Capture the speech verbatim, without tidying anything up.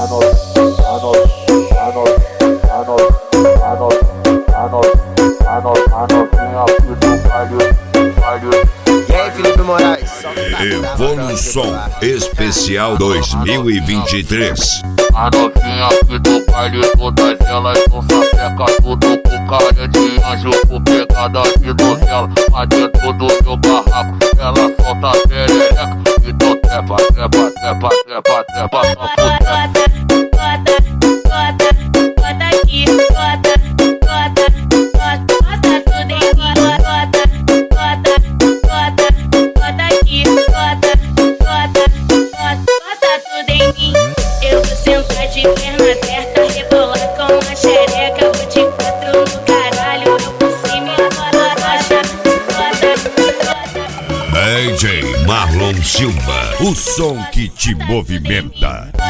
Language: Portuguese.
E aí, Felipe Moraes? Evolução Especial dois mil e vinte e três. A novinha aqui do baile, todas elas são sapeca, tudo com cara de anjo, com pegada de novela. Mas dentro do meu barraco, ela solta perereca. Então trepa, trepa, trepa, trepa, trepa, só por trepa. De perna aberta, rebolar com a xereca. Vou de quatro no caralho, eu por cima e agora rocha. D J Marlon Silva, o som que te movimenta.